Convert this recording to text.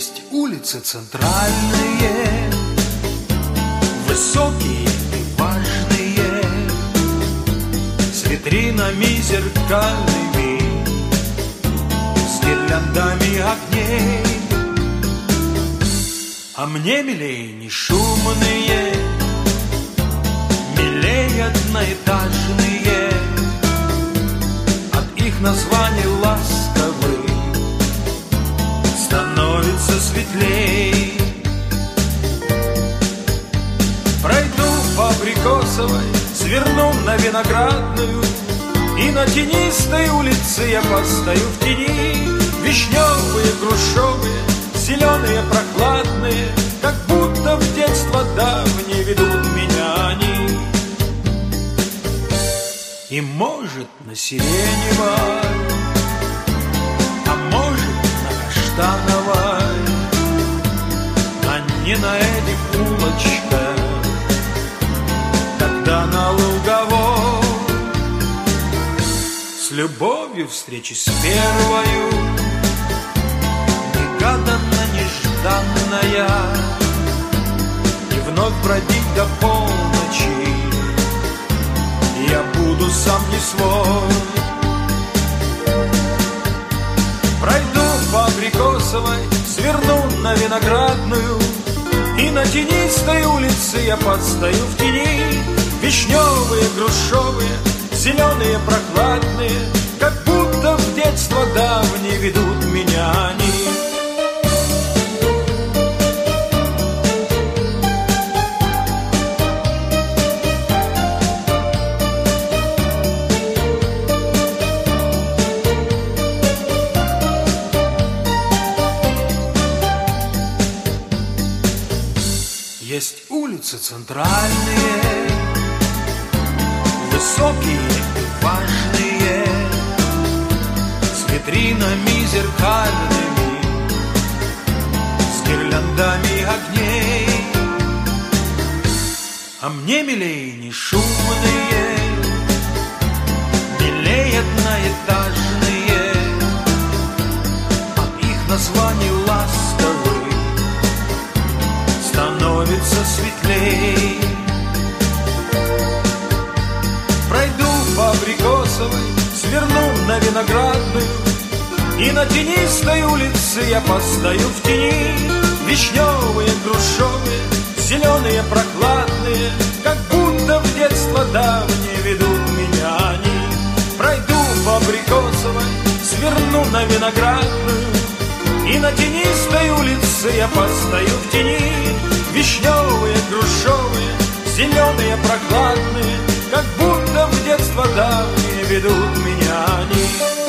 Есть улицы центральные, высокие и важные, с витринами зеркальными, с гирляндами огней. А мне милей не шумные, милей одноэтажные, от их названий ласковых становится светлей. Пройду по Абрикосовой, сверну на Виноградную, и на тенистой улице я постою в тени. Вишневые, грушевые, зеленые, прохладные, как будто в детство давнее ведут меня они. И может на Сиреневой, а может на Каштановой, а не на этих улочках, когда на Луговой с любовью встречи с первою, негаданно, нежданная, и вновь бродить до полночи я буду сам не свой. Пройду по Абрикосовой, сверну на Виноградную, и на тенистой улице я постою в тени. Вишневые, грушевые, зеленые, прохладные, как будто в детство давнее ведут меня они. Есть улицы центральные, высокие и важные, с витринами зеркальными, с гирляндами огней. А мне милей не шумные, милей одноэтажные, от их названий ласковых становится светлей. Пройду по Абрикосовой, сверну на Виноградную, и на тенистой улице я постою в тени. Вишневые, грушевые, зеленые, прохладные, как будто в детство давнее ведут меня они. Пройду по Абрикосовой, сверну на Виноградную, и на тенистой улице я постою в тени. Вишневые, грушевые, зеленые, прохладные, как будто в детство давнее ведут меня они.